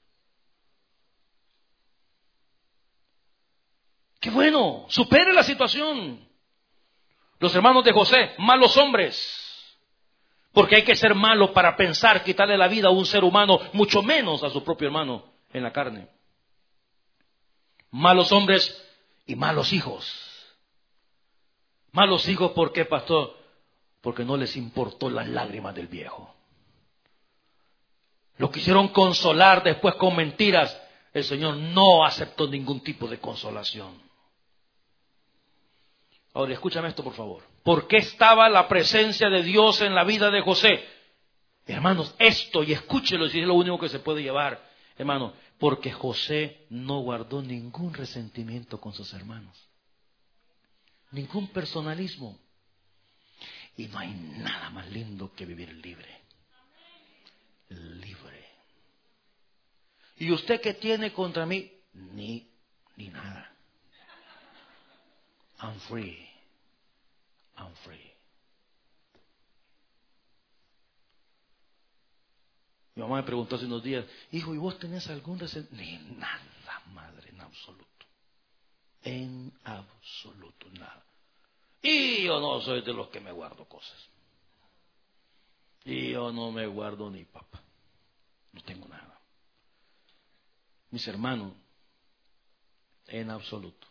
Qué bueno, supere la situación. Los hermanos de José, malos hombres, porque hay que ser malo para pensar quitarle la vida a un ser humano, mucho menos a su propio hermano en la carne. Malos hombres y malos hijos. Malos hijos, ¿por qué, pastor? Porque no les importó las lágrimas del viejo. Lo quisieron consolar después con mentiras. El Señor no aceptó ningún tipo de consolación. Ahora, escúchame esto, por favor. ¿Por qué estaba la presencia de Dios en la vida de José? Hermanos, esto, y escúchelo si es lo único que se puede llevar, hermanos, porque José no guardó ningún resentimiento con sus hermanos. Ningún personalismo. Y no hay nada más lindo que vivir libre. Libre. ¿Y usted qué tiene contra mí? Ni nada. I'm free. I'm free. Mi mamá me preguntó hace unos días, hijo, ¿y vos tenés algún resentimiento? Ni nada, madre, en absoluto. En absoluto, nada. Y yo no soy de los que me guardo cosas. Y yo no me guardo ni papa. No tengo nada. Mis hermanos, en absoluto.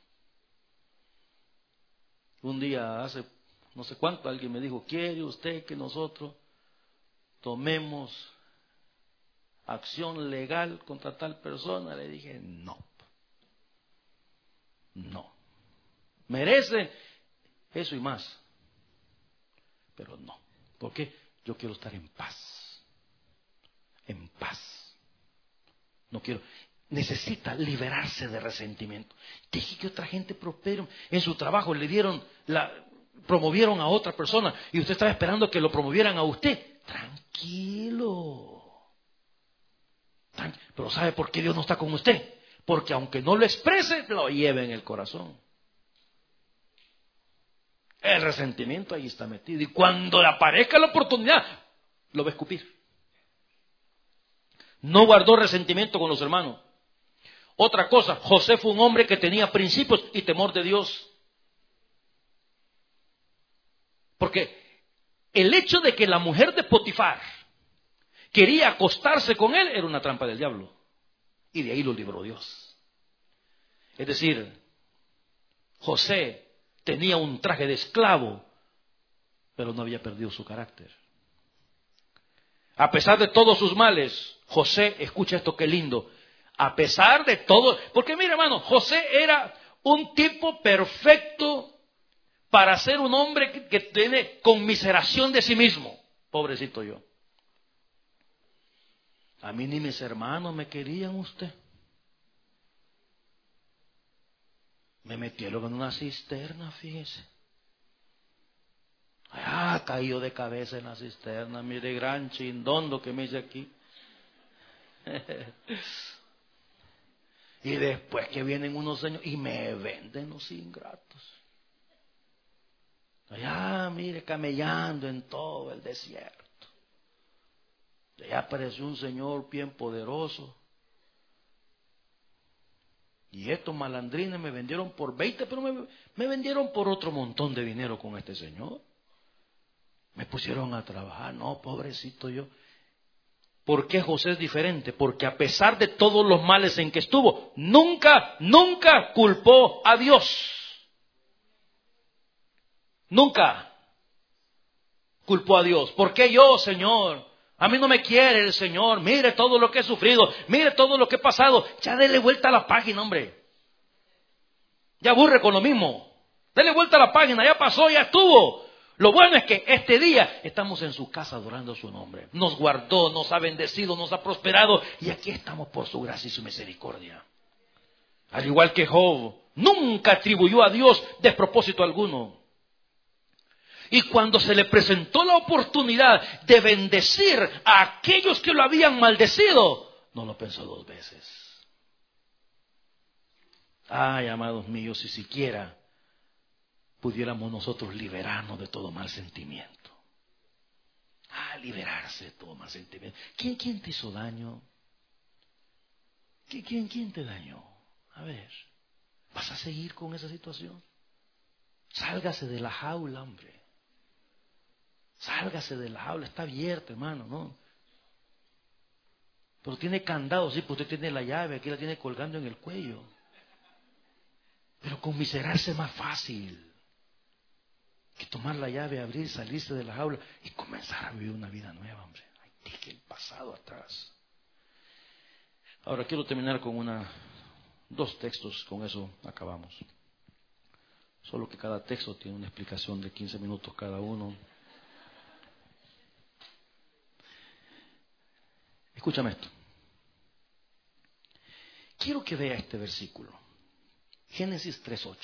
Un día hace no sé cuánto alguien me dijo, ¿quiere usted que nosotros tomemos acción legal contra tal persona? Le dije, no. No. Merece eso y más. Pero no. ¿Por qué? Yo quiero estar en paz. En paz. No quiero. Necesita liberarse de resentimiento. Deje que otra gente prospere. En su trabajo promovieron a otra persona y usted estaba esperando que lo promovieran a usted. Tranquilo. Pero ¿sabe por qué Dios no está con usted? Porque aunque no lo exprese, lo lleva en el corazón. El resentimiento ahí está metido. Y cuando le aparezca la oportunidad, lo va a escupir. No guardó resentimiento con los hermanos. Otra cosa, José fue un hombre que tenía principios y temor de Dios. Porque el hecho de que la mujer de Potifar quería acostarse con él era una trampa del diablo. Y de ahí lo libró Dios. Es decir, José tenía un traje de esclavo, pero no había perdido su carácter. A pesar de todos sus males, José, escucha esto qué lindo, a pesar de todo, porque mira hermano, José era un tipo perfecto para ser un hombre que tiene conmiseración de sí mismo. Pobrecito yo. A mí ni mis hermanos me querían usted. Me metieron en una cisterna, fíjese. Caído de cabeza en la cisterna. Mire, gran chindondo que me hice aquí. Y después que vienen unos señores y me venden los ingratos. Mire, camellando en todo el desierto. Allá apareció un señor bien poderoso. Y estos malandrines me vendieron por 20, pero me vendieron por otro montón de dinero con este señor. Me pusieron a trabajar. No, pobrecito yo. ¿Por qué José es diferente? Porque a pesar de todos los males en que estuvo, nunca culpó a Dios. Nunca culpó a Dios. ¿Por qué yo, Señor? A mí no me quiere el Señor. Mire todo lo que he sufrido. Mire todo lo que he pasado. Ya dele vuelta a la página, hombre. Ya aburre con lo mismo. Dele vuelta a la página. Ya pasó, ya estuvo. Lo bueno es que este día estamos en su casa adorando su nombre. Nos guardó, nos ha bendecido, nos ha prosperado. Y aquí estamos por su gracia y su misericordia. Al igual que Job, nunca atribuyó a Dios despropósito alguno. Y cuando se le presentó la oportunidad de bendecir a aquellos que lo habían maldecido, no lo pensó dos veces. Ay, amados míos, si siquiera pudiéramos nosotros liberarnos de todo mal sentimiento. Liberarse de todo mal sentimiento. ¿Quién te hizo daño? ¿Quién te dañó? A ver, ¿vas a seguir con esa situación? Sálgase de la jaula, hombre. Sálgase de la jaula, está abierta, hermano, ¿no? Pero tiene candado, sí, pues usted tiene la llave, aquí la tiene colgando en el cuello. Pero conmiserarse es más fácil que tomar la llave, abrir, salirse de la jaula y comenzar a vivir una vida nueva, hombre. Deje el pasado atrás. Ahora quiero terminar con dos textos, con eso acabamos. Solo que cada texto tiene una explicación de 15 minutos cada uno. Escúchame esto. Quiero que vea este versículo. Génesis 3:8.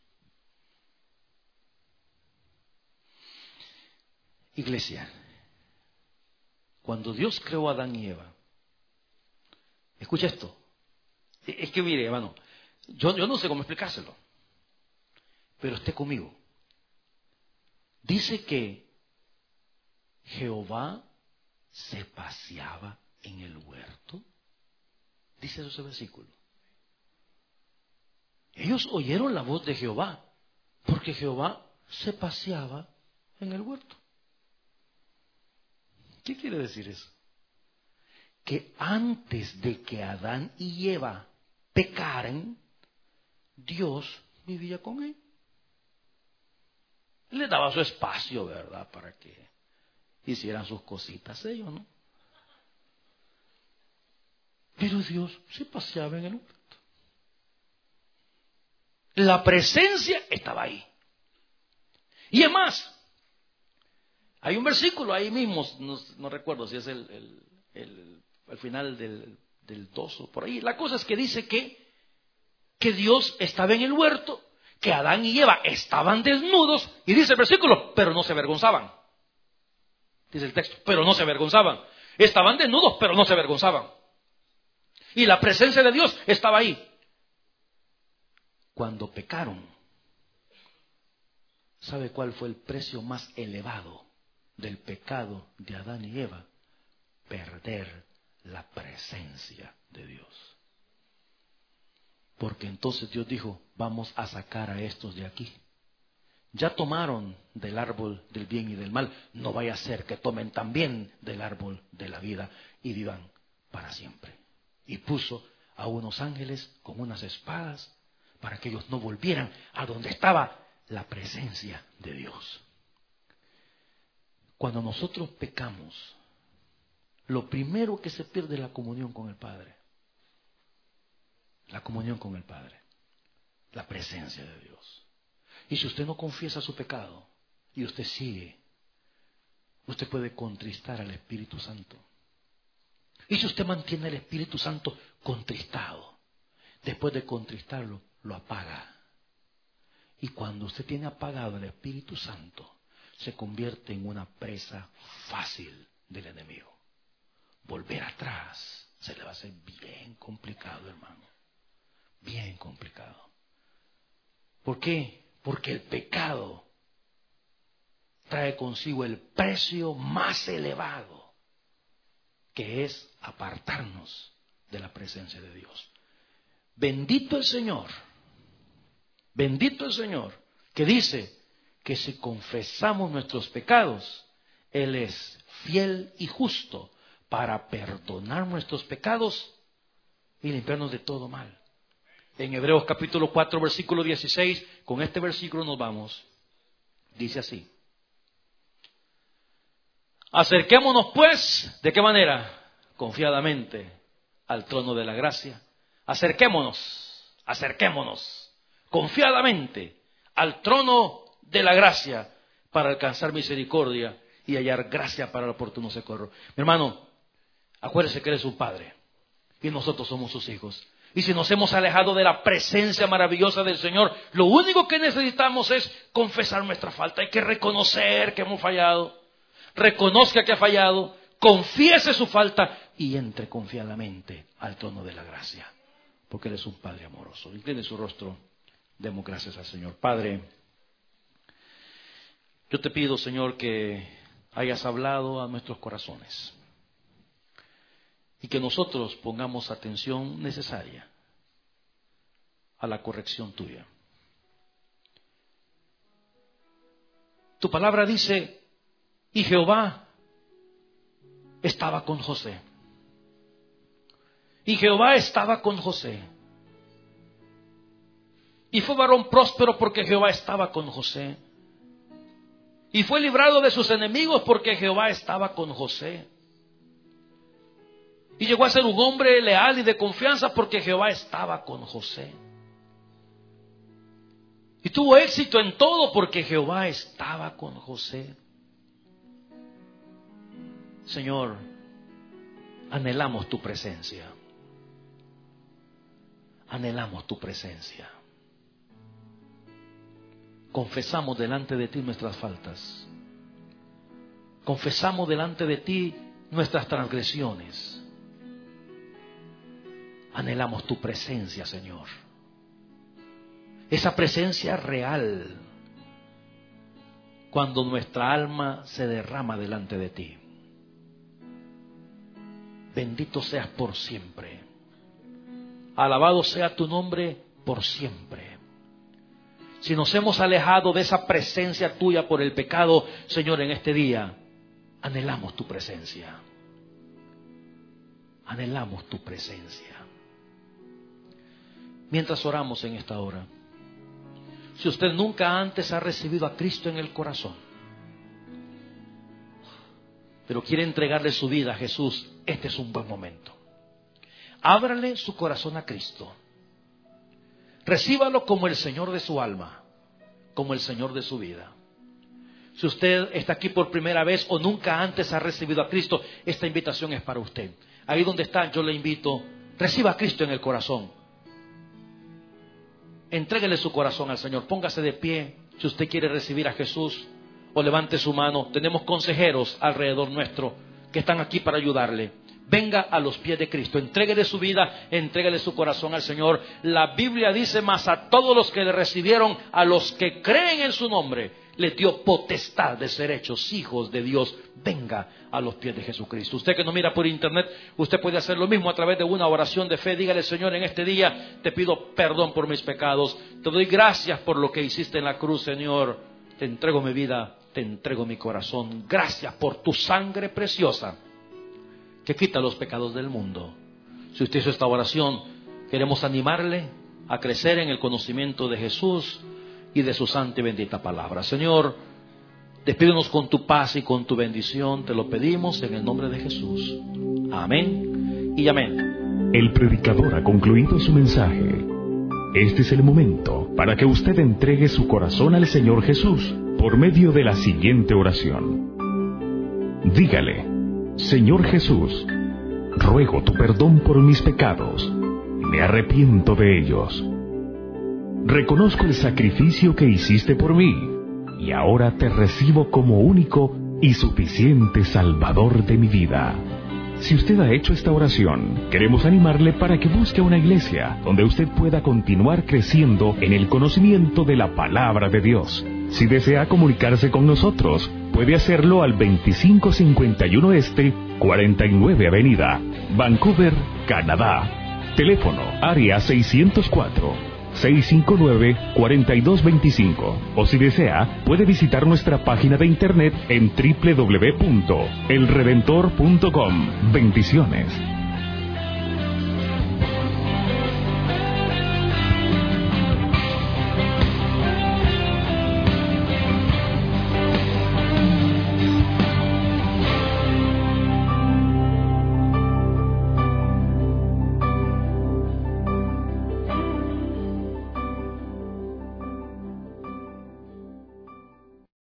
Iglesia, cuando Dios creó a Adán y Eva, escucha esto. Es que mire, hermano, yo no sé cómo explicárselo, pero esté conmigo. Dice que Jehová se paseaba en el huerto. Dice eso ese versículo. Ellos oyeron la voz de Jehová, porque Jehová se paseaba en el huerto. ¿Qué quiere decir eso? Que antes de que Adán y Eva pecaran, Dios vivía con él. Le daba su espacio, ¿verdad? Para que hicieran sus cositas ellos, ¿no? Pero Dios se paseaba en el huerto. La presencia estaba ahí. Y es más, hay un versículo ahí mismo, no recuerdo si es el final del 2 o por ahí. La cosa es que dice que Dios estaba en el huerto, que Adán y Eva estaban desnudos, y dice el versículo, pero no se avergonzaban. Dice el texto, pero no se avergonzaban. Estaban desnudos, pero no se avergonzaban. Y la presencia de Dios estaba ahí. Cuando pecaron, ¿sabe cuál fue el precio más elevado del pecado de Adán y Eva? Perder la presencia de Dios. Porque entonces Dios dijo, vamos a sacar a estos de aquí. ya tomaron del árbol del bien y del mal, no vaya a ser que tomen también del árbol de la vida y vivan para siempre. Y puso a unos ángeles con unas espadas para que ellos no volvieran a donde estaba la presencia de Dios. Cuando nosotros pecamos, lo primero que se pierde es la comunión con el Padre. La comunión con el Padre. La presencia de Dios. Y si usted no confiesa su pecado y usted sigue, usted puede contristar al Espíritu Santo. Y si usted mantiene el Espíritu Santo contristado, después de contristarlo, lo apaga. Y cuando usted tiene apagado el Espíritu Santo, se convierte en una presa fácil del enemigo. Volver atrás se le va a hacer bien complicado, hermano. Bien complicado. ¿Por qué? Porque el pecado trae consigo el precio más elevado, que es apartarnos de la presencia de Dios. Bendito el Señor, que dice que si confesamos nuestros pecados, Él es fiel y justo para perdonar nuestros pecados y limpiarnos de todo mal. En Hebreos capítulo 4, versículo 16, con este versículo nos vamos. Dice así: acerquémonos pues, ¿de qué manera? Confiadamente al trono de la gracia. Acerquémonos, confiadamente al trono de la gracia para alcanzar misericordia y hallar gracia para el oportuno socorro. Mi hermano, acuérdese que eres su padre y nosotros somos sus hijos. Y si nos hemos alejado de la presencia maravillosa del Señor, lo único que necesitamos es confesar nuestra falta. Hay que reconocer que hemos fallado. Reconozca que ha fallado, confiese su falta y entre confiadamente al trono de la gracia. Porque Él es un Padre amoroso. Incline su rostro, demos gracias al Señor. Padre, yo te pido, Señor, que hayas hablado a nuestros corazones y que nosotros pongamos atención necesaria a la corrección tuya. Tu palabra dice: y Jehová estaba con José. Y Jehová estaba con José. Y fue varón próspero porque Jehová estaba con José. Y fue librado de sus enemigos porque Jehová estaba con José. Y llegó a ser un hombre leal y de confianza porque Jehová estaba con José. Y tuvo éxito en todo porque Jehová estaba con José. Señor, anhelamos tu presencia. Anhelamos tu presencia. Confesamos delante de ti nuestras faltas. Confesamos delante de ti nuestras transgresiones. Anhelamos tu presencia, Señor. Esa presencia real, cuando nuestra alma se derrama delante de ti. Bendito seas por siempre. Alabado sea tu nombre por siempre. Si nos hemos alejado de esa presencia tuya por el pecado, Señor, en este día, anhelamos tu presencia. Anhelamos tu presencia. Mientras oramos en esta hora, si usted nunca antes ha recibido a Cristo en el corazón, pero quiere entregarle su vida a Jesús, este es un buen momento. Ábrale su corazón a Cristo. Recíbalo como el Señor de su alma, como el Señor de su vida. Si usted está aquí por primera vez o nunca antes ha recibido a Cristo, esta invitación es para usted. Ahí donde está, yo le invito, reciba a Cristo en el corazón. Entréguele su corazón al Señor. Póngase de pie si usted quiere recibir a Jesús, o levante su mano. Tenemos consejeros alrededor nuestro que están aquí para ayudarle. Venga a los pies de Cristo, entréguele su vida, entréguele su corazón al Señor. La Biblia dice: mas a todos los que le recibieron, a los que creen en su nombre, les dio potestad de ser hechos hijos de Dios. Venga a los pies de Jesucristo. Usted que nos mira por internet, usted puede hacer lo mismo a través de una oración de fe. Dígale: Señor, en este día te pido perdón por mis pecados. Te doy gracias por lo que hiciste en la cruz, Señor. te entrego mi vida, te entrego mi corazón. Gracias por tu sangre preciosa que quita los pecados del mundo. Si usted hizo esta oración, queremos animarle a crecer en el conocimiento de Jesús y de su santa y bendita palabra. Señor, despídenos con tu paz y con tu bendición. Te lo pedimos en el nombre de Jesús. Amén y amén. El predicador ha concluido su mensaje. Este es el momento para que usted entregue su corazón al Señor Jesús por medio de la siguiente oración. Dígale: Señor Jesús, ruego tu perdón por mis pecados. Me arrepiento de ellos. Reconozco el sacrificio que hiciste por mí y ahora te recibo como único y suficiente Salvador de mi vida. Si usted ha hecho esta oración, queremos animarle para que busque una iglesia donde usted pueda continuar creciendo en el conocimiento de la palabra de Dios. Si desea comunicarse con nosotros, puede hacerlo al 2551 Este, 49 Avenida, Vancouver, Canadá. Teléfono, área 604-659-4225. O si desea, puede visitar nuestra página de internet en www.elredentor.com. Bendiciones.